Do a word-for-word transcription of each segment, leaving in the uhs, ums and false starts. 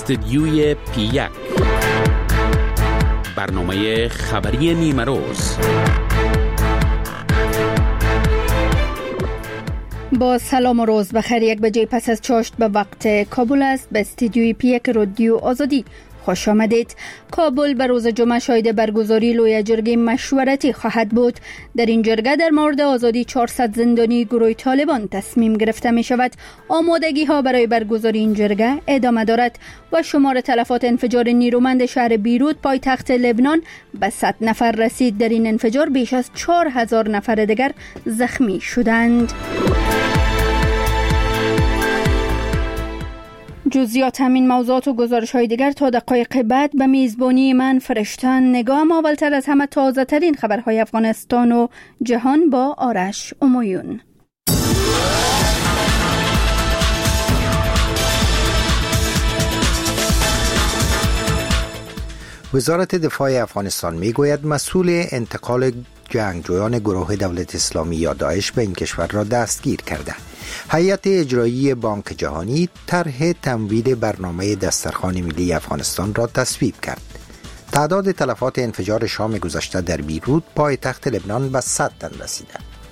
استدیوی پی یک، برنامه خبری نیمه روز. با سلام و روز بخیر. یک بجه پس از چاشت به وقت کابل است. به استدیوی پی یک رادیو آزادی خوش آمدید. کابل به روز جمعه شاهد برگزاری لوی جرگه مشورتی خواهد بود. در این جرگه در مورد آزادی چهارصد زندانی گروه طالبان تصمیم گرفته می شود. آمادگی ها برای برگزاری این جرگه ادامه دارد و شمار تلفات انفجار نیرومند شهر بیروت پایتخت لبنان به صد نفر رسید. در این انفجار بیش از چهار هزار نفر دیگر زخمی شدند. جزئیات همین موضوعات و گزارش های دیگر تا دقایق بعد به میزبانی من فرشتن نگاه. اولتر از همه تازه ترین خبرهای افغانستان و جهان با آرش امویون. وزارت دفاع افغانستان میگوید مسئول انتقال جنگجویان گروه دولت اسلامی یا داعش به این کشور را دستگیر کرده. هیئت اجرایی بانک جهانی طرح تمویل برنامه دسترخوان ملی افغانستان را تصویب کرد. تعداد تلفات انفجار شام گذشته در بیروت پایتخت لبنان به صد تن رسیده.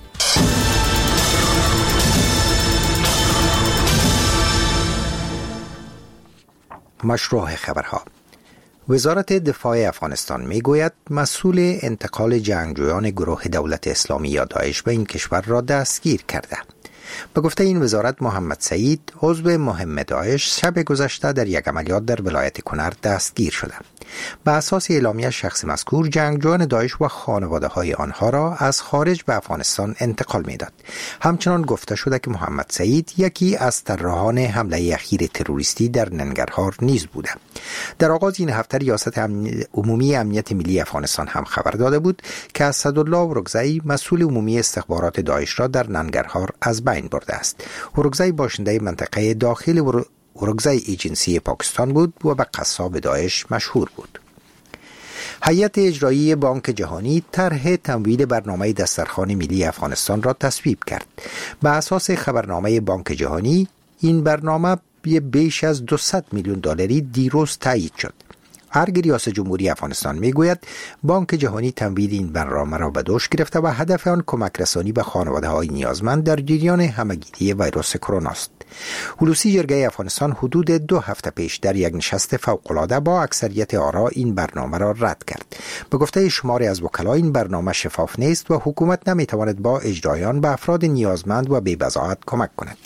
مشروع خبرها. وزارت دفاع افغانستان میگوید مسئول انتقال جنگجویان گروه دولت اسلامی یا داعش به این کشور را دستگیر کرده. به گفته این وزارت، محمد سعید عضو مهم داعش شب گذشته در یک عملیات در ولایت کنر دستگیر شده. به اساس اعلامیه شخص مذکور جنگجویان داعش و خانواده های آنها را از خارج به افغانستان انتقال میداد. همچنان گفته شده که محمد سعید یکی از طراحان حمله اخیر تروریستی در ننگرهار نیز بوده. در آغاز این هفته ریاست عمومی امنیت ملی افغانستان هم خبر داده بود که اسدالله اورکزئی مسئول عمومی استخبارات داعش را در ننگرهار از بین برده است. اورکزئی باشنده منطقه داخل اورکزئی ایجنسی پاکستان بود و به قصاب داعش مشهور بود. هیئت اجرایی بانک جهانی طرح تمویل برنامه دسترخوان ملی افغانستان را تصویب کرد. به اساس خبرنامه بانک جهانی این برنامه بیش از دویست میلیون دلاری دیروز تایید شد. ارگ ریاست جمهوری افغانستان میگوید بانک جهانی تمویل این برنامه را به دوش گرفته و هدف آن کمک رسانی به خانواده های نیازمند در جریان همهگیری ویروس کرونا است. هلوسی جرگه افغانستان حدود دو هفته پیش در یک نشست فوق‌العاده با اکثریت آرا این برنامه را رد کرد. به گفته شماری از وکلا این برنامه شفاف نیست و حکومت نمیتواند با اجرای آن به افراد نیازمند و بی‌بضاعت کمک کند.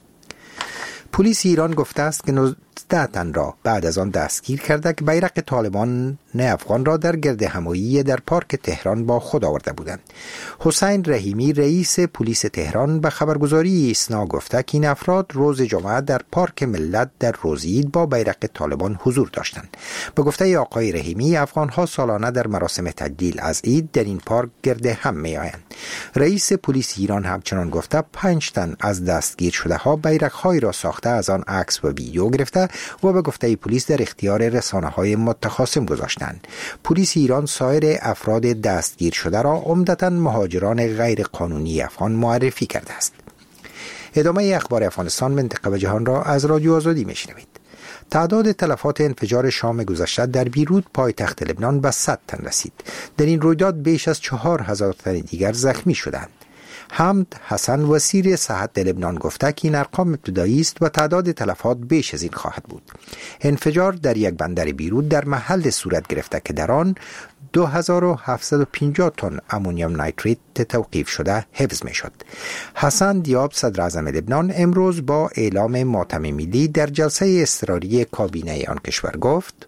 پلیس ایران گفته است که نوزده تن را بعد از آن دستگیر کرده که بیرق طالبان افغان را در گرد همایی در پارک تهران با خود آورده بودند. حسین رحیمی رئیس پلیس تهران به خبرگزاری ایسنا گفته که این افراد روز جمعه در پارک ملت در روزید با بیرق طالبان حضور داشتند. به گفته آقای رحیمی، افغان‌ها سالانه در مراسم تجلیل از عید در این پارک گرد هم می‌آیند. رئیس پلیس ایران همچنان گفته پنج تن از دستگیر شده ها بیرق‌هایی را ساخته از آن عکس و ویدیو گرفته و به گفته پلیس در اختیار رسانه‌های متخاصم گذاشتند. پلیس ایران سایر افراد دستگیر شده را عمدتاً مهاجران غیر قانونی افغان معرفی کرده است. ادامه اخبار افغانستان، منطقه و جهان را از رادیو آزادی میشنوید. تعداد تلفات انفجار شام گذشته در بیروت پایتخت لبنان به صد تن رسید. در این رویداد بیش از چهار هزار تن دیگر زخمی شدند. حمد حسن وزیر صحت لبنان گفته که این ارقام ابتدایی است و تعداد تلفات بیش از این خواهد بود. انفجار در یک بندر بیروت در محل صورت گرفته که در آن دو هزار و هفتصد و پنجاه تن امونیوم نیتریت توقیف شده حفظ می شد. حسن دیاب صدر اعظم لبنان امروز با اعلام ماتم ملی در جلسه اضطراری کابینه آن کشور گفت: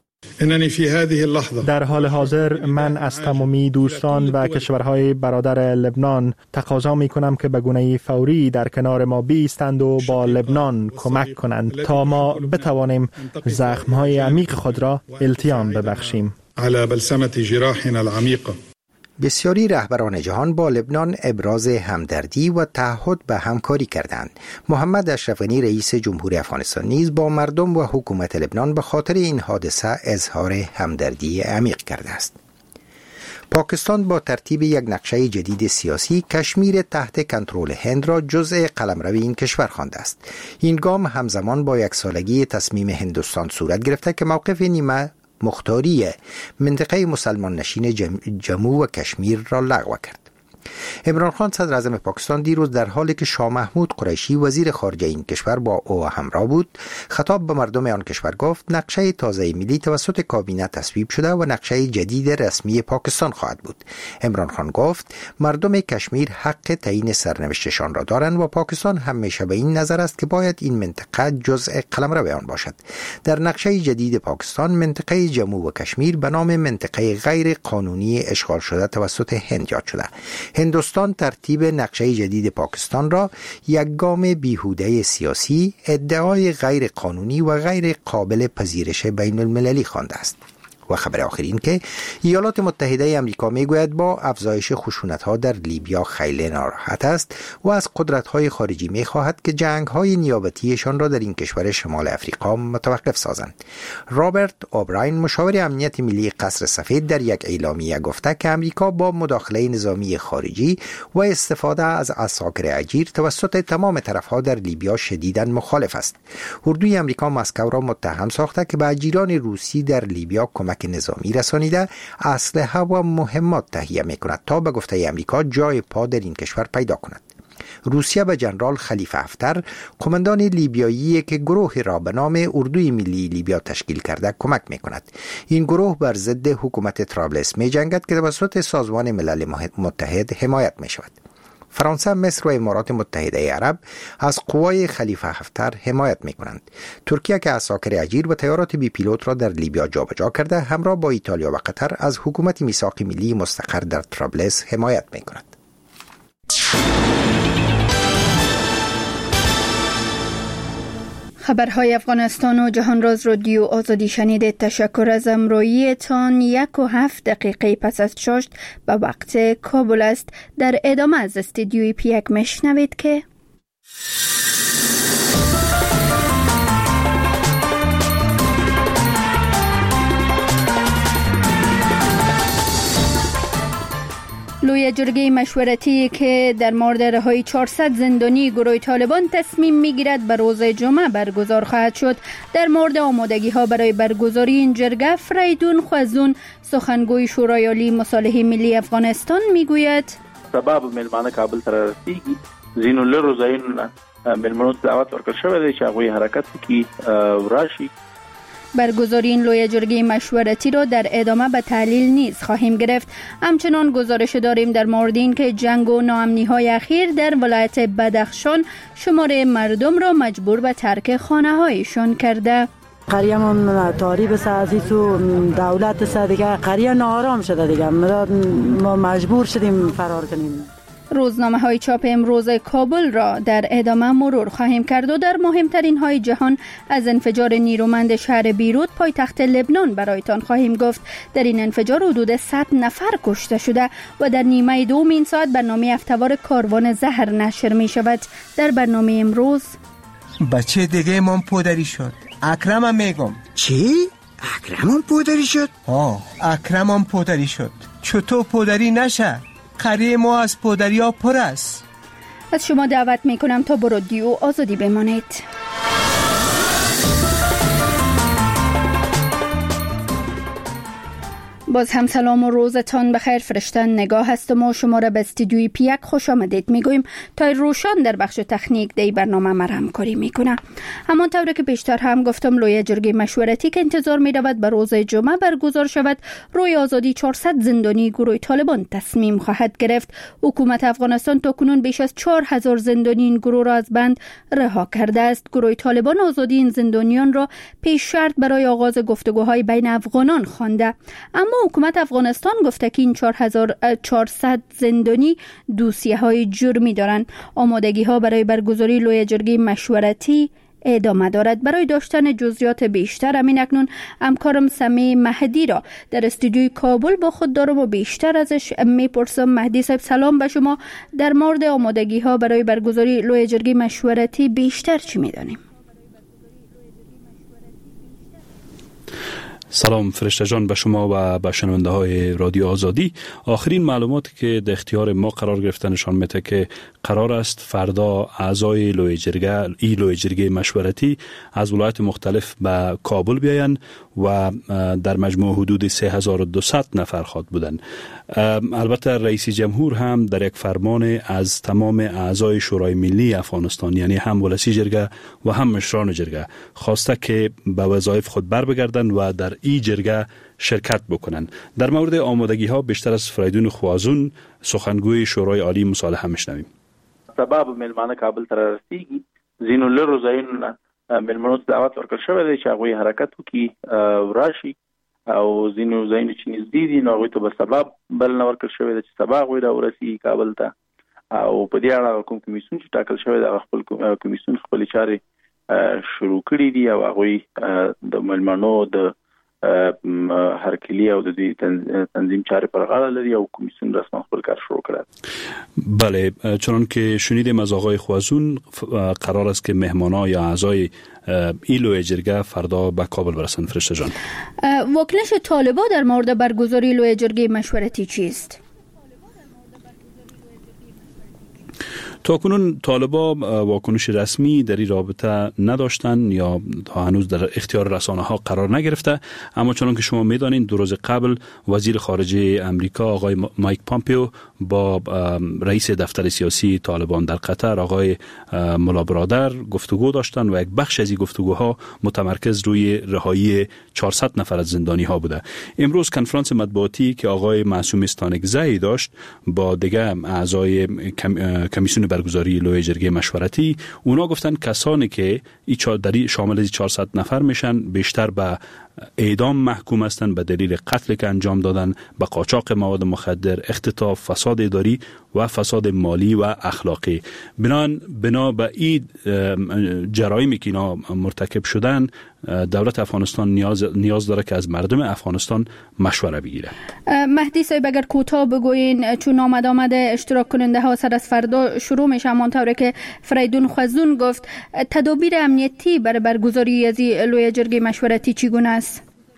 در حال حاضر من از تمامی دوستان و کشورهای برادر لبنان تقاضا می کنم که به گونه فوری در کنار ما بایستند و با لبنان کمک کنند تا ما بتوانیم زخمهای عمیق خود را التیام ببخشیم. بسیاری رهبران جهان با لبنان ابراز همدردی و تعهد به همکاری کردند. محمد اشرف غنی رئیس جمهوری افغانستان نیز با مردم و حکومت لبنان به خاطر این حادثه اظهار همدردی عمیق کرده است. پاکستان با ترتیب یک نقشه جدید سیاسی کشمیر تحت کنترل هند را جزء قلمرو این کشور خوانده است. این گام همزمان با یک سالگی تصمیم هندوستان صورت گرفته که موقف نیمه مختاری منطقه مسلمان نشین جم... جموں و کشمیر را لغو کرد. عمران خان صدر اعظم پاکستان دیروز در حالی که شاه محمود قریشی وزیر خارجه این کشور با او همراه بود، خطاب به مردم آن کشور گفت نقشه تازه ملی توسط کابینه تصویب شده و نقشه جدید رسمی پاکستان خواهد بود. عمران خان گفت مردم کشمیر حق تعیین سرنوشتشان را دارند و پاکستان همیشه به این نظر است که باید این منطقه جزء قلمرو آن باشد. در نقشه جدید پاکستان منطقه جموں و کشمیر به نام منطقه غیر قانونی اشغال شده توسط هند یاد شده. هندوستان ترتیب نقشه جدید پاکستان را یک گام بیهوده سیاسی، ادعای غیر قانونی و غیر قابل پذیرش بین المللی خوانده است. و خبر آخر این که ایالات متحده آمریکا میگوید با افزایش خشونت‌ها در لیبیا خیلی ناراحت است و از قدرت‌های خارجی می‌خواهد که جنگ‌های نیابتیشان را در این کشور شمال افریقا متوقف سازند. رابرت اوبراین مشاور امنیت ملی قصر سفید در یک اعلامیه گفته که آمریکا با مداخله نظامی خارجی و استفاده از عساکر اجیر توسط تمام طرف‌ها در لیبیا شدیداً مخالف است. اردوی آمریکا مسکو را متهم ساخته که به اجیران روسی در لیبیا کمک که نظامی رسانیده اسلحه و مهمات تهیه میکند تا به گفته امریکا جای پا در این کشور پیدا کند. روسیه به جنرال خلیفه حفتر قماندان لیبیایی که گروه را به نام اردوی ملی لیبیا تشکیل کرده کمک میکند. این گروه بر ضد حکومت طرابلس میجنگد که توسط سازمان ملل متحد حمایت میشود. فرانسه، مصر و امارات متحده عرب از قوای خلیفه حفتر حمایت می کنند. ترکیه که عساکر اجیر و طیارات بی پیلوت را در لیبیا جابجا کرده، همراه با ایتالیا و قطر از حکومت میثاق ملی مستقر در طرابلس حمایت می کند. خبرهای افغانستان و جهان راز رادیو آزادی شنیدید. تشکر از همراهیتان. یک و هفت دقیقه پس از ششت به وقت کابل است. در ادامه از استودیوی پیک میشنوید که لوی جرگه مشورتی که در مورد رهایی چهارصد زندانی گروه طالبان تصمیم میگیرد به روز جمعه برگزار خواهد شد. در مورد آمادگی ها برای برگزاری این جرگه فریدون خوازون سخنگوی شورای عالی مصالحه ملی افغانستان میگوید سبب ملمانه کابل تر رسیدگی زینو لروزاین ملمانو دعوت ورکړل شوی دی چې هغوی حرکت کی راشي. برگزاری این لوی جرگه مشورتی را در ادامه به تحلیل نیز خواهیم گرفت. همچنان گزارش داریم در مورد این که جنگ و ناامنی های اخیر در ولایت بدخشان شمار مردم را مجبور به ترک خانه هایشان کرده. قریه ما تاریب سازی تو دولت سا دیگه قریه ناآرام شده دیگه ما مجبور شدیم فرار کنیم. روزنامه های چاپ امروز کابل را در ادامه مرور خواهیم کرد و در مهمترین های جهان از انفجار نیرومند شهر بیروت پایتخت لبنان برایتان خواهیم گفت. در این انفجار حدود صد نفر کشته شده و در نیمه دوم این ساعت برنامه افتوار کاروان زهر نشر می شود. در برنامه امروز بچه دیگه من پودری شد. اکرمم میگم. چی؟ اکرمم پودری شد؟ آه اکرمم پودری شد. چطور پودری نشه؟ قریه ما از پودری ها پر است. از شما دعوت می کنم تا با رادیو آزادی بمانید. باز هم سلام و روزتان بخیر. فرشتن نگاه هستم و شما را به استودیوی پیک خوش آمدید میگویم. تا روشان در بخش تکنیک دی برنامه ما همکاری میکنه. همانطور که بیشتر هم گفتم لوی جرگه مشورتی که انتظار می رود به روز جمعه برگزار شود روی آزادی چهارصد زندانی گروه طالبان تصمیم خواهد گرفت. حکومت افغانستان تا کنون بیش از چهار هزار زندانی این گروه را از بند رها کرده است. گروه طالبان آزادی این زندانیان را پیش شرط برای آغاز گفتگوهای بین افغانان خوانده، اما حکومت افغانستان گفته که این چهار هزار و چهارصد زندانی دوسیه های جرمی دارند. آمادگی ها برای برگزاری لوی جرگه مشورتی ادامه دارد. برای داشتن جزئیات بیشتر امین اکنون همکارم سمی مهدی را در استودیوی کابل با خود دارم و بیشتر ازش میپرسم. مهدی صاحب سلام به شما. در مورد آمادگی ها برای برگزاری لوی جرگه مشورتی بیشتر چی میدانیم؟ سلام فرشته جان به شما و به شنونده های رادیو آزادی. آخرین معلوماتی که در اختیار ما قرار گرفته نشان میده که قرار است فردا اعضای لوی جرگه ای لوی جرگه مشورتی از ولایت مختلف به کابل بیاین و در مجموع حدود سه هزار و دویست نفر خواد بودن. البته رئیس جمهور هم در یک فرمان از تمام اعضای شورای ملی افغانستان، یعنی هم ولسی جرگه و هم مشران جرگه، خواسته که به وظایف خود بر بگردن و در این جرگه شرکت بکنن. در مورد آمادگی ها بیشتر از فریدون خوازون، سخنگوی شورای عالی مصالحه میشنویم. سبب ملمانه کابل تر رسیدگی زینو لروزاین ملمنو دعوت ورکړل شوی دی چې هغه حرکت وکړي راشي او زینو زین چې نږدې دي نو هغه ته به سبب بل نه ورکړل شوی دی چې سبا غوي راورسي کابل ته او په دې اړه کوم کمیسیون چې ټاکل شوی دی خپل کمیسیون خپل چارې شروع کړې دي او هغه د ملمنو د هرکلی او د تنظیم چارې پر غاړه لري او کمیسیون رسما خپل کار شروع کړ. بله، چون که شنیدیم از آقای خوازون قرار است که مهمانا یا اعضای ایلو جرگه فردا به کابل برسن. فرشته جان، واکنش طالبان در مورد برگزاری لوی جرگه مشورتی چیست؟ تا کنون طالبا واکنش رسمی در این رابطه نداشتن یا تا هنوز در اختیار رسانه ها قرار نگرفته، اما چون که شما میدانین دو روز قبل وزیر خارجه امریکا آقای مایک پامپیو با رئیس دفتر سیاسی طالبان در قطر آقای ملا برادر گفتگو داشتن و یک بخش از این گفتگوها متمرکز روی رهایی چهارصد نفر از زندانی ها بوده. امروز کنفرانس مطبوعاتی که آقای معصوم استانکزی داشت با دیگه اعضای کمیسیون برگزاری لوی جرگه مشورتی، اونا گفتن کسانی که ای شامل چهارصد نفر میشن بیشتر به اعدام محکوم هستند به دلیل قتل که انجام دادن، به قاچاق مواد مخدر، اختطاف، فساد اداری و فساد مالی و اخلاقی. بنان بنا به این جرایمی که اینا مرتکب شدن، دولت افغانستان نیاز نیاز داره که از مردم افغانستان مشوره بگیره. مهدی صاحب اگر کوتاه بگوین، چون آمد آمده اشتراک کننده ها سر از فردا شروع میشه، همانطوری که فریدون خوازون گفت، تدابیر امنیتی برای برگزاری از لوی جرگه مشورتی چگونه است؟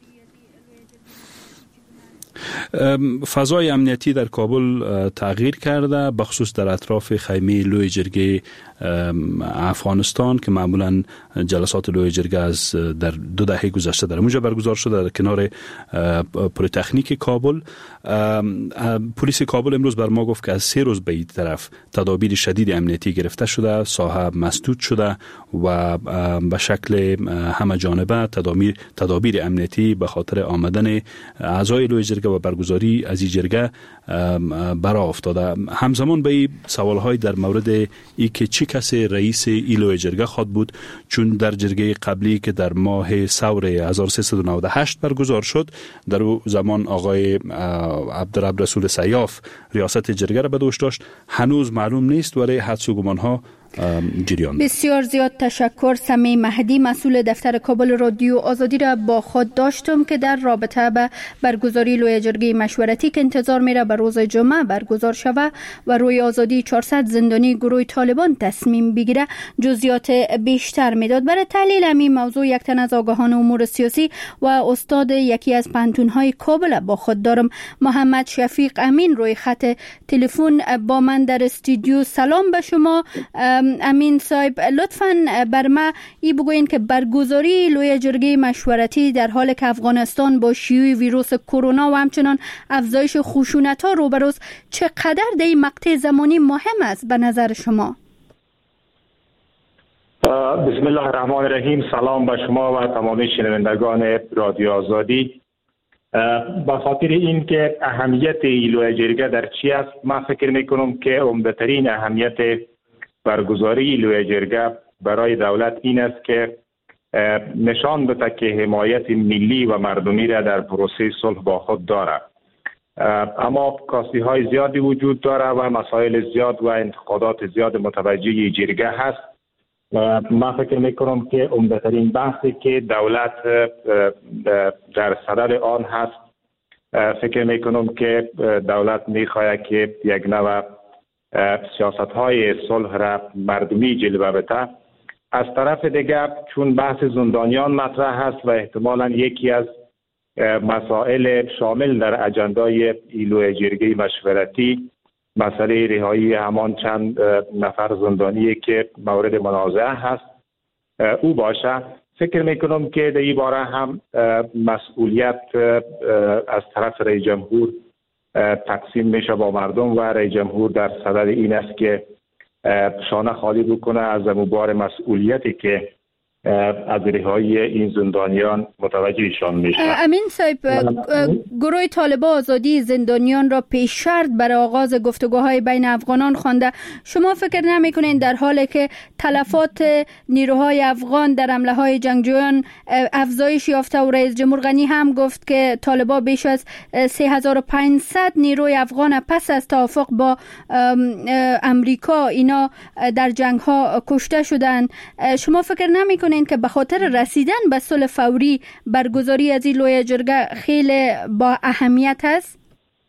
فضای امنیتی در کابل تغییر کرده، بخصوص در اطراف خیمه لوی جرگه افغانستان که معمولا جلسات لوی جرگه از در دو دهه گذشته در اونجا برگزار شده، در کنار پلی تکنیک کابل. پلیس کابل امروز بر ما گفت که از سه روز به این طرف تدابیر شدید امنیتی گرفته شده، ساحه مسدود شده و به شکل همه جانبه تدابیر تدابیر امنیتی به خاطر آمدن اعضای لوی جرگه و برگزاری از این جرگه برآ افتاده. همزمان به سوالهای در مورد ای که چی کسی رئیس ایلو جرگه خواد بود، چون در جرگه قبلی که در ماه سور هزار و سیصد و نود و هشت برگزار شد، در او زمان آقای عبدالرب رسول سیاف ریاست جرگه را به دوش داشت. هنوز معلوم نیست ولی حدس و گمان ها جریان. بسیار زیاد تشکر. سمی مهدی، مسئول دفتر کابل رادیو آزادی را با خود داشتم که در رابطه به برگزاری لوی جرگه مشورتی که انتظار میره به روز جمعه برگزار شود و روی آزادی چهارصد زندانی گروه طالبان تصمیم بگیره جزئیات بیشتر میداد. برای تحلیل همین موضوع یک تن از آگاهان امور سیاسی و استاد یکی از پانتون‌های کابل با خود دارم، محمد شفیق امین، روی خط تلفن با من در استودیو. سلام به شما امین صاحب، لطفاً بر ما ای بگوین که برگزاری لوی جرگه مشورتی در حال که افغانستان با شیوع ویروس کرونا و همچنان افزایش خشونت‌ها روبروست، چقدر در این مقطع زمانی مهم است به نظر شما؟ بسم الله الرحمن الرحیم. سلام به شما و تمام شنوندگان رادیو آزادی. به خاطر این که اهمیت لوی جرگه در چی است، من فکر میکنم که عمده‌ترین اهمیت برگزاری لوی جرگه برای دولت این است که نشان بده که حمایت ملی و مردمی را در پروسه صلح با خود دارد. اما کاستی های زیادی وجود داره و مسائل زیاد و انتقادات زیاد متوجه جرگه هست. من فکر میکنم که عمده‌ترین بحثی که دولت در صدد آن هست، فکر میکنم که دولت میخواهد که یک نوع سیاست های صلح را مردمی جلوه بده. از طرف دیگر چون بحث زندانیان مطرح هست و احتمالاً یکی از مسائل شامل در اجندای ایلو جرگه مشورتی مسئله رهایی همان چند نفر زندانی که مورد منازعه هست او باشه. فکر میکنم که در این باره هم مسئولیت از طرف رئیس جمهور تقسیم میشه با مردم و رئیس جمهور در صدد این است که شانه خالی بکنه از بار مسئولیتی که از رهایی این زندانیان متوجهشان میشه. امین صاحب، گروه طالبان آزادی زندانیان را پیش شرط برای آغاز گفتگوهای بین افغانان خوانده. شما فکر نمیکنین در حالی که تلفات نیروهای افغان در حمله های جنگجویان افزایش یافته و رئیس جمهور غنی هم گفت که طالبان بیش از سه هزار و پانصد نیروی افغان پس از توافق با امریکا اینا در جنگ ها کشته شدن، شما فکر نمیکنین که به خاطر رسیدن به صلح فوری برگزاری از این لویه جرگه خیلی با اهمیت است؟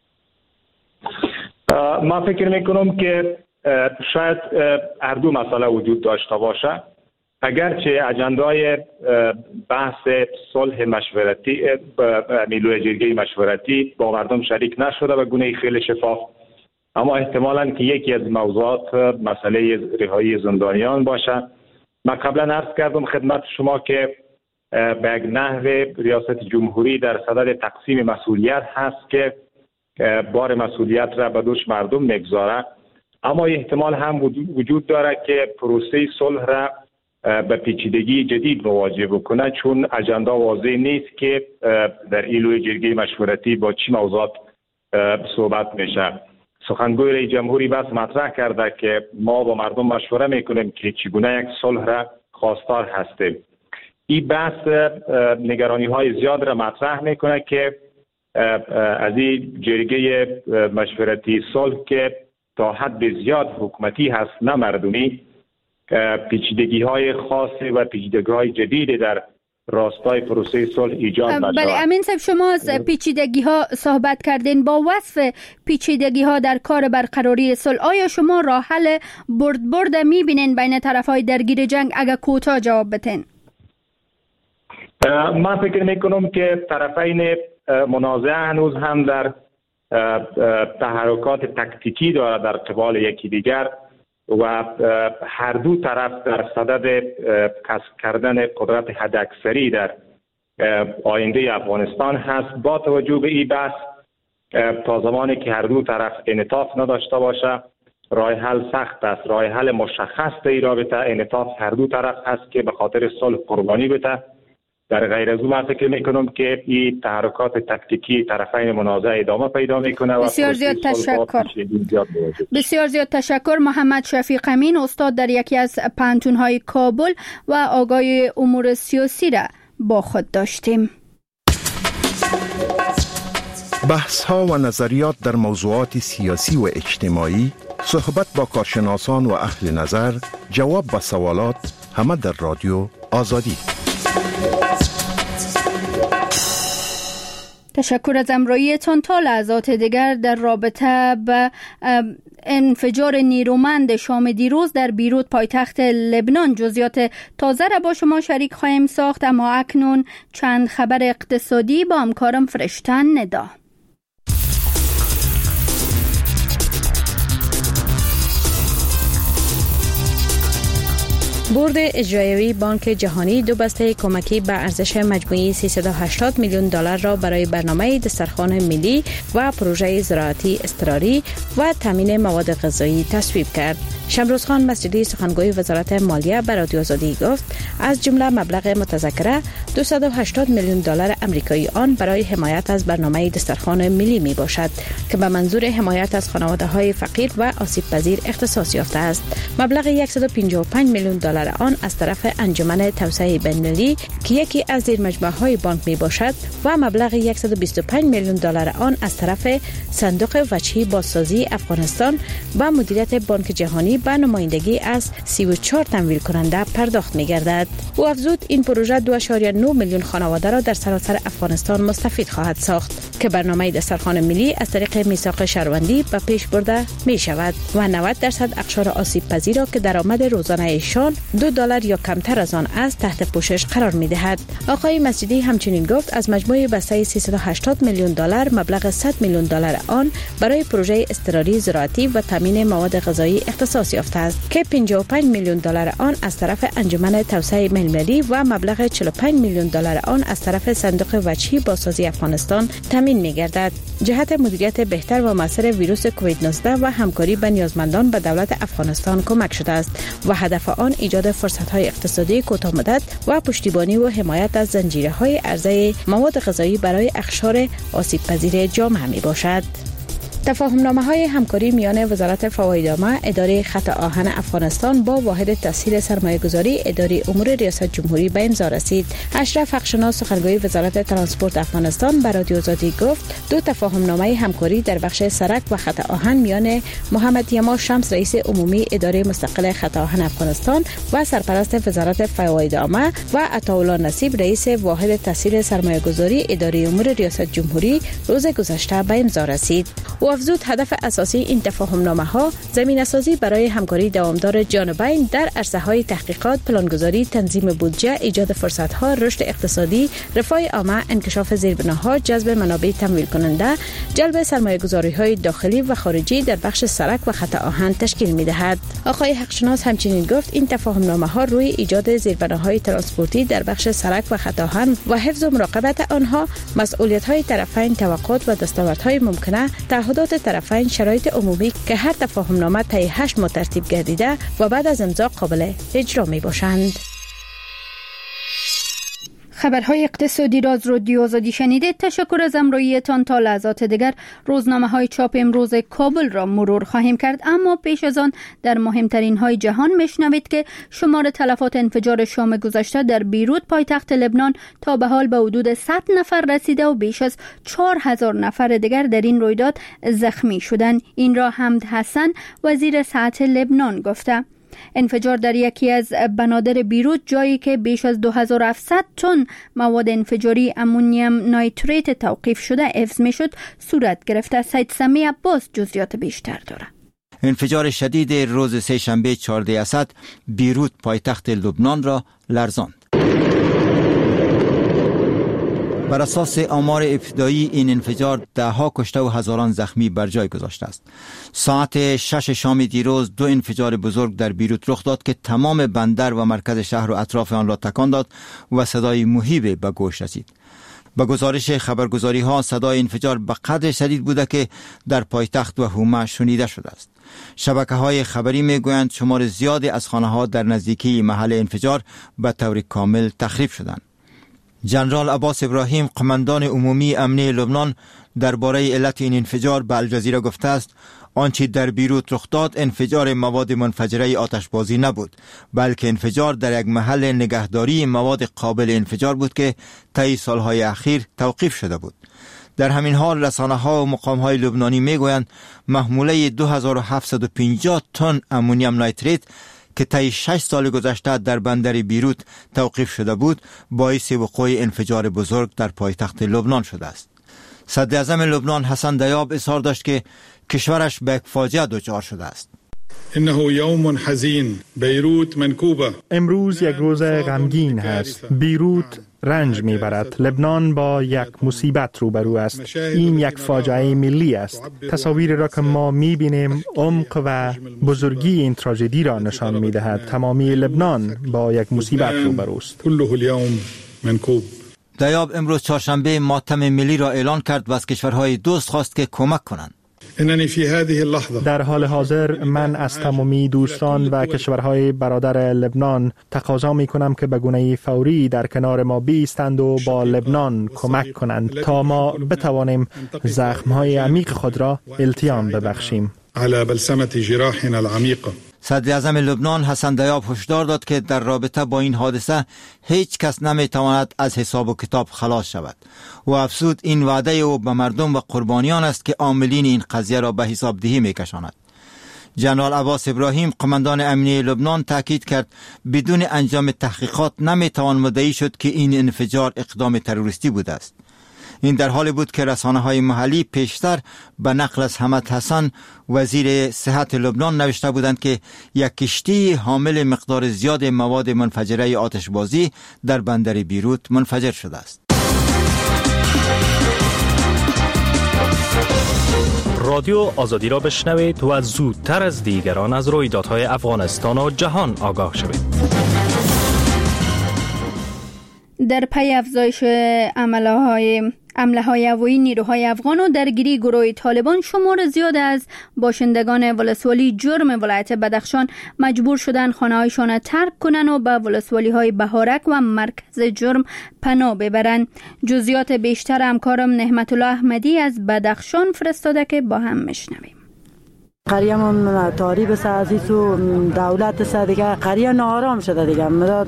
من فکر میکنم که شاید هر دو مسئله وجود داشته باشه. اگرچه اجندای بحث صلح مشورتی لویه جرگه مشورتی با مردم شریک نشده به گونه خیلی شفاف، اما احتمالاً که یکی از موضوعات مسئله رهایی زندانیان باشه. من قبلا عرض کردم خدمت شما که به یک نحو ریاست جمهوری در صدد تقسیم مسئولیت هست که بار مسئولیت را به دوش مردم میگذاره، اما احتمال هم وجود داره که پروسه صلح را به پیچیدگی جدید مواجه بکنه، چون اجندا واضح نیست که در ایلوی جرگه مشورتی با چی موضوعات صحبت میشه. سخنگوی رئیس جمهوری بس مطرح کرده که ما با مردم مشوره میکنیم که چگونه یک صلح را خواستار هستیم. این بحث نگرانی های زیاد را مطرح میکنه که از این جرگه مشورتی صلح که تا حد زیاد حکومتی هست نه مردمی، پیچیدگی های خاصی و پیچیدگی های جدیدی در راستای پروسه صلح ایجاد نشود. بله امین صاحب، شما از پیچیدگی ها صحبت کردین. با وصف پیچیدگی ها در کار برقراری صلح، آیا شما راه حل برد برد میبینین بین طرف های درگیر جنگ؟ اگر کوتاه جواب بدین. من فکر میکنم که طرفین منازعه هنوز هم در تحرکات تکتیکی داره در قبال یکی دیگر و هر دو طرف در صدد کسب کردن قدرت حداکثری در آینده افغانستان هست. با توجه به این بحث، تا زمانی که هر دو طرف انعطاف نداشته باشه راه حل سخت است. راه حل مشخص در این رابطه انعطاف هر دو طرف هست که به خاطر صلح قربانی بده. در غیر از اون من فکر میکنم که این تحرکات تکتیکی طرفین منازعه ادامه پیدا میکنه. بسیار زیاد تشکر. بسیار زیاد تشکر. محمد شفیق امین، استاد در یکی از پانتون‌های کابل و آگاهی امور سیاسی را با خود داشتیم. بحث‌ها و نظریات در موضوعات سیاسی و اجتماعی، صحبت با کارشناسان و اهل نظر، جواب به سوالات، همه در رادیو آزادی. تشکر از همراهیتان. تا لحظات دیگر در رابطه به انفجار نیرومند شام دیروز در بیروت پایتخت لبنان جزئیات تازه را با شما شریک خواهیم ساخت، اما اکنون چند خبر اقتصادی با همکارم فرشتن ندا. بورد اجرایی بانک جهانی دو بسته کمکی به ارزش مجموعی سیصد و هشتاد میلیون دلار را برای برنامه دسترخوان ملی و پروژه زراعتی اضطراری و تامین مواد غذایی تصویب کرد. شمروز خان مسجدی سخنگوی وزارت مالیه به رادیو آزادی گفت از جمله مبلغ متذکره دویست و هشتاد میلیون دلار آمریکایی آن برای حمایت از برنامه دسترخوان ملی می باشد که به منظور حمایت از خانواده‌های فقیر و آسیب پذیر اختصاص یافته است. مبلغ صد و پنجاه و پنج میلیون دلار آن از طرف انجمن توسعه بین‌المللی که یکی از زیرمجموعه‌های بانک می باشد و مبلغ صد و بیست و پنج میلیون دلار آن از طرف صندوق وجهی بازسازی افغانستان و مدیریت بانک جهانی به نمایندگی از سی و چهار تمویل کننده پرداخت می گردد. او افزود این پروژه دو و نه میلیون خانواده را در سراسر افغانستان مستفید خواهد ساخت. که برنامه دسترخوان ملی از طریق میثاق شهروندی به پیش برده می شود و نود درصد اقشار آسیب پذیر را که درآمد روزانه ایشان دو دلار یا کمتر از آن است تحت پوشش قرار می دهد. آقای مسجدی همچنین گفت از مجموع بسته سیصد و هشتاد میلیون دلار مبلغ صد میلیون دلار آن برای پروژه اضطراری زراعتی و تامین مواد غذایی اختصاص یافته است که پنجاه و پنج میلیون دلار آن از طرف انجمن توسعه ملی و مبلغ چهل و پنج میلیون دلار آن از طرف صندوق وجهی بازسازی افغانستان تامین می‌گردد. جهت مدیریت بهتر و مؤثر ویروس کووید نوزده و همکاری با نیازمندان به دولت افغانستان کمک شده است و هدف آن ایجاد فرصت‌های اقتصادی کوتاه مدت و پشتیبانی و حمایت از زنجیره‌های عرضه مواد غذایی برای اقشار آسیب پذیر جامعه میباشد. تفاهم‌نامه های همکاری میان وزارت فوایدنامه اداره خط آهن افغانستان با واحد تسهیل سرمایه‌گذاری اداره امور ریاست جمهوری به امضا رسید. اشرف حقشناس سخنگوی وزارت ترانسپورت افغانستان به رادیو آزادی گفت دو تفاهم‌نامه همکاری در بخش سرک و خط آهن میان محمد یما شمس رئیس عمومی اداره مستقل خط آهن افغانستان و سرپرست وزارت فوایدنامه و عطاالله نصیب رئیس واحد تسهیل سرمایه‌گذاری اداره امور ریاست جمهوری روز گذشته به امضا رسید. و افزود هدف اساسی این تفاهم‌نامه ها زمینه‌سازی برای همکاری دوامدار جانبین در عرصه‌های تحقیقات، پلانگذاری، تنظیم بودجه، ایجاد فرصت‌ها، رشد اقتصادی، رفاه عامه، انکشاف زیربناها، جذب منابع تمویل کننده، جلب سرمایه‌گذاری‌های داخلی و خارجی در بخش سرک و خط آهن تشکیل می‌دهد. آقای حقشناس همچنین گفت این تفاهم‌نامه‌ها روی ایجاد زیربناهای ترانسپورتی در بخش سرک و خط آهن و حفظ و مراقبت آنها، مسئولیت‌های طرفین، توقعات و دستاوردهای ممکنه، تعهدات طرفین، شرایط عمومی که هر تفاهم‌نامه طی هشت ماه ترتیب گردیده و بعد از امضا قابل اجرا می باشند. خبرهای اقتصادی را از رادیو آزادی شنیدید. تشکر از همراهیتان. تا لحظات دیگر روزنامه های چاپ امروز کابل را مرور خواهیم کرد، اما پیش از آن در مهمترین های جهان میشنوید که شمار تلفات انفجار شام گذشته در بیروت پایتخت لبنان تا به حال به حدود صد نفر رسیده و بیش از چهار هزار نفر دیگر در این رویداد زخمی شدند. این را حمد حسن وزیر صحت لبنان گفته. انفجار در یکی از بنادر بیروت، جایی که بیش از دو هزار و هفتصد تن مواد انفجاری امونیم نایتریت توقیف شده حفظ می شد، صورت گرفته. سید سمی عباس جزئیات بیشتر دارد. انفجار شدید روز سه شنبه چهارده اسد بیروت پایتخت لبنان را لرزاند. بر اساس آمار ابتدایی این انفجار ده ها کشته و هزاران زخمی بر جای گذاشته است. ساعت شش شام دیروز دو انفجار بزرگ در بیروت رخ داد که تمام بندر و مرکز شهر و اطراف آن را تکان داد و صدای مهیب به گوش رسید. با گزارش خبرگزاری ها صدای انفجار به قدر شدید بوده که در پایتخت و حومه شنیده شده است. شبکه های خبری می گویند شمار زیادی از خانه ها در نزدیکی محل انفجار به طور کامل تخریب شدند. جنرال عباس ابراهیم قماندان عمومی امنیه لبنان درباره علت این انفجار به الجزیره گفته است آنچه در بیروت رخ داد انفجار مواد منفجره آتشبازی نبود، بلکه انفجار در یک محل نگهداری مواد قابل انفجار بود که طی سالهای اخیر توقیف شده بود. در همین حال رسانه‌ها و مقام‌های لبنانی میگویند محموله دو هزار و هفتصد و پنجاه تن امونیم نایتریت که طی شش سال گذشته در بندر بیروت توقیف شده بود باعث وقوع انفجار بزرگ در پایتخت لبنان شده است. صدر اعظم لبنان حسن دیاب اظهار داشت که کشورش به یک فاجعه دچار شده است. انه یوم حزین، بیروت منکوبه. امروز یک روز غمگین هست. بیروت رنج میبرد. لبنان با یک مصیبت روبرو است. این یک فاجعه ملی است. تصاویری را که ما میبینیم عمق و بزرگی این تراژدی را نشان میدهد. تمامی لبنان با یک مصیبت روبرو است. کله اليوم منکوب. دیاب امروز چهارشنبه ماتم ملی را اعلان کرد و از کشورهای دوست خواست که کمک کنند. در حال حاضر من از تمامی دوستان و کشورهای برادر لبنان تقاضا می کنم که به گونه فوری در کنار ما بایستند و با لبنان کمک کنند تا ما بتوانیم زخمهای عمیق خود را التیام ببخشیم. على بلسمة جراحنا العميقة. صدر اعظم لبنان حسن دیاب هشدار داد که در رابطه با این حادثه هیچ کس نمیتواند از حساب و کتاب خلاص شود و افزود این وعده او به مردم و قربانیان است که عاملین این قضیه را به حساب دهی میکشاند. جنرال عباس ابراهیم قماندان امنیه لبنان تاکید کرد بدون انجام تحقیقات نمیتوان مدعی شد که این انفجار اقدام تروریستی بوده است. این در حالی بود که رسانه‌های محلی پیشتر به نقل از حمد حسن وزیر صحت لبنان نوشته بودند که یک کشتی حامل مقدار زیاد مواد منفجره آتشبازی در بندر بیروت منفجر شده است. رادیو آزادی را بشنوید و زودتر از دیگران از رویدادهای افغانستان و جهان آگاه شوید. در پی افزایش عملهای حمله های هوایی نیروهای افغان و درگیری گروه طالبان، شمار زیاد از باشندگان ولسوالی جرم ولایت بدخشان مجبور شدند خانه‌هایشان را ترک کنند و به ولسوالی های بهارک و مرکز جرم پناه ببرند. جزئیات بیشتر همکارم نعمت الله احمدی از بدخشان فرستاده که با هم میشنویم. قریه من تاریب سازیس و دولت سا دیگه قریه ناآرام شده دیگه،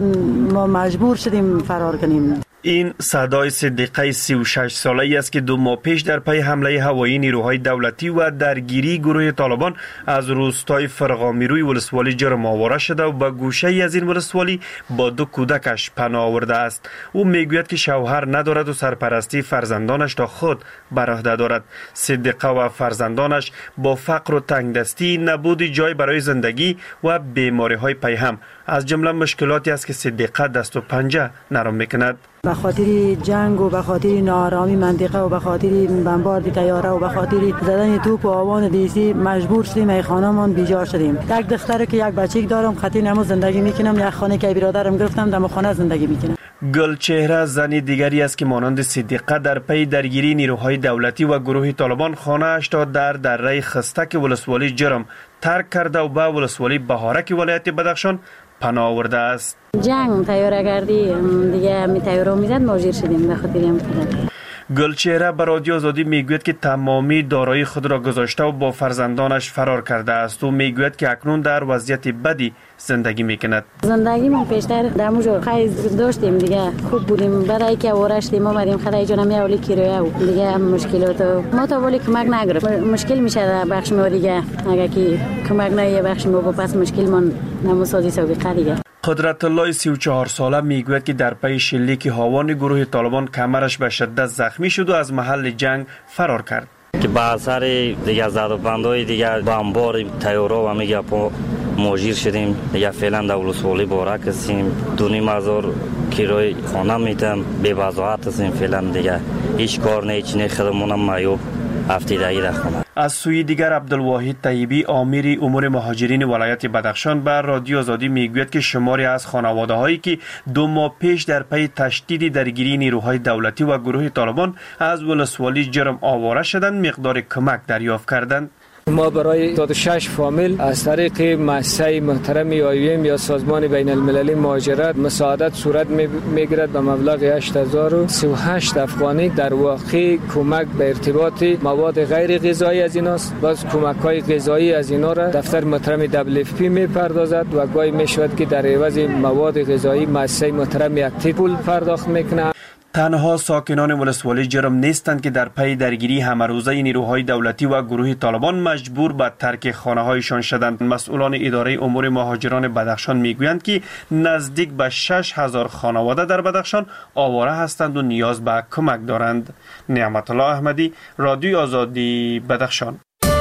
ما مجبور شدیم فرار کنیم. این صدای صدیقه سی و شش ساله‌ای است که دو ماه پیش در پی حمله هوایی نیروهای دولتی و درگیری گروه طالبان از روستای فرغامیروی ولسوالی جرم آواره شده و به گوشه‌ای از این ولسوالی با دو کودکش پناه آورده است. او میگوید که شوهر ندارد و سرپرستی فرزندانش را خود بر عهده دارد. صدیقه و فرزندانش با فقر و تنگدستی، نبود جای برای زندگی و بیماری‌های پیهم از جمله مشکلاتی است که صدیقه دست و پنجه نرم میکند. به خاطر جنگ و به خاطر ناآرامی منطقه و به خاطر بمبارد طیاره و به خاطر زدن توپ و آوان دیسی مجبور شدیم ای خانه‌مان بیجار شدیم. یک دختر که یک بچه دارم خاطر نمو زندگی میکنم، یک خانه که برادرم گرفتم در خانه زندگی میکنم. گلچهره زنی دیگری است که مانند صدیقه در پی درگیری نیروهای دولتی و گروه طالبان خانه اش را در دره خستک ولسوالی جرم ترک کرده و به ولسوالی بهارک ولایت بدخشان پناه آورده است. جنگ تیاره گردی دیگه می تیاره میزد موجیر شدیم به خاطر هم کردن. گلچهره به رادیو آزادی میگوید که تمامی دارایی خود را گذاشته و با فرزندانش فرار کرده است. او میگوید که اکنون در وضعیت بدی زندگی میکند. زندگی من پیشتر دموجو خیلی داشتیم دیگه، خوب بودیم. بعد که آورشتیم اومدیم خدای جانم یه اولی کیرویه و دیگه مشکلات ما تا ولی کمک نگرفت. مشکل میشه در بخش ما دیگه، اگه که کمک نه بخش ما با پس مشکل من نموسازی سابقه دیگه. قدرت الله سی و چهار ساله میگوید که در پی شلیک هاوان گروه طالبان کمرش به شدت زخمی شد و از محل جنگ فرار کرد. که با اثر دیگه زد و بندهای دیگه بمبار طیاره و میگه پا موجیر شدیم دیگه. فعلا در ولسوالی بارک هستیم، دو نیم هزار کرایه خانه میتم، بی وضاحت هستیم فعلا دیگه، هیچ کار نه هیچ نه، خودمونم معیوب افتیدگی در خانه. از سوی دیگر عبدالواحد طیبی امیر امور مهاجرین ولایت بدخشان به رادیو آزادی میگوید که شماری از خانواده هایی که دو ماه پیش در پی تشدید درگیری نیروهای دولتی و گروه طالبان از ولسوالی جرم آواره شدند مقدار کمک دریافت کردند. ما برای هفتاد و شش فامیل از طریق مؤسسه محترم آیویم یا سازمان بین المللی مهاجرت مساعدت صورت میگیرد به مبلغ هشت هزار و سی و هشت افغانی. در واقع کمک به ارتباط مواد غیر غذایی از ایناست. باز کمک های غذایی از اینا را دفتر محترم دبلیو اف پی میپردازد و گاهی میشود که در عوض مواد غذایی مؤسسه محترم اکتیو پول پرداخت میکنه. تنها ساکنان ولسوالی جرم نیستند که در پی درگیری همروزه نیروهای دولتی و گروه طالبان مجبور به ترک خانه‌هایشان شدند. مسئولان اداره امور مهاجران بدخشان میگویند که نزدیک به شش هزار خانواده در بدخشان آواره هستند و نیاز به کمک دارند. نعمت الله احمدی، رادیو آزادی، بدخشان.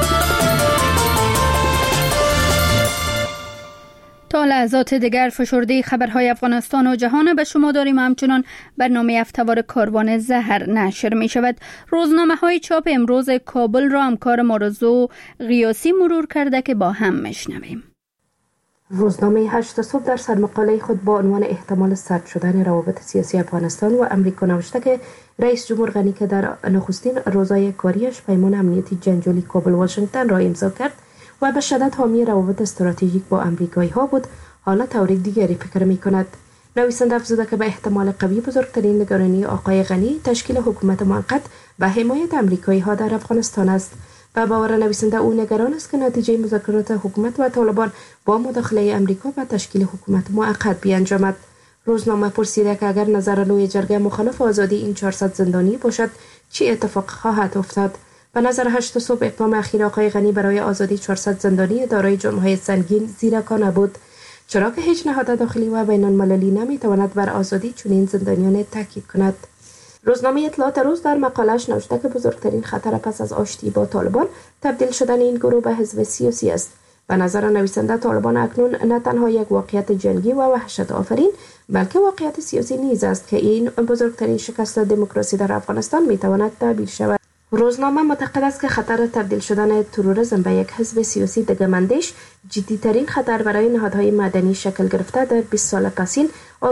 تا لحظات دیگر فشرده خبرهای افغانستان و جهان به شما داریم. همچنان برنامه هفته‌وار کاروان زهر نشر می شود. روزنامه های چاپ امروز کابل را همکار مارزو غیاسی مرور کرده که با هم میشنویم. روزنامه هشت صبح در سرمقاله خود با عنوان احتمال سرد شدن روابط سیاسی افغانستان و امریکا نوشته که رئیس جمهور غنی که در نخستین روزهای کاریش پیمان امنیتی جنجالی کابل واشنگتن را امضا کرد و به شدت حامی روابط استراتژیک با امریکایی ها بود، حالا طور دیگری فکر می کند. نویسنده افزوده که به احتمال قوی بزرگترین نگرانی آقای غنی تشکیل حکومت موقت و حمایت امریکایی ها در افغانستان است. و باور نویسنده او نگران است که نتیجه مذاکرات حکومت و طالبان با مداخله امریکا به تشکیل حکومت موقت بیانجامد. روزنامه پرسیده که اگر نظر لوی جرگه مخالف آزادی این چهارصد زندانی باشد چی اتفاق خواهد افتاد؟ به نظر هشت صبح اقدام اخیر آقای غنی برای آزادی چهارصد زندانی دارای جرم‌های سنگین زیرکانه بود، چرا که هیچ نهاد داخلی و بین المللی نمیتواند بر آزادی چنین زندانیان تاکید کند. روزنامه اطلاعات روز در مقالش نوشته که بزرگترین خطر پس از آشتی با طالبان تبدیل شدن این گروه به حزب سیاسی است. به نظر نویسنده طالبان اکنون نه تنها یک واقعیت جنگی و وحشت آفرین بلکه واقعیت سیاسی نیز است که این بزرگترین شکست دموکراسی در افغانستان میتواند تعبیر شود. روزنامه معتقد است که خطر تبدیل شدن تروریسم به یک حزب سیاسی دگماندیش جدیترین خطر برای نهادهای مدنی شکل گرفته در بیست سال پسین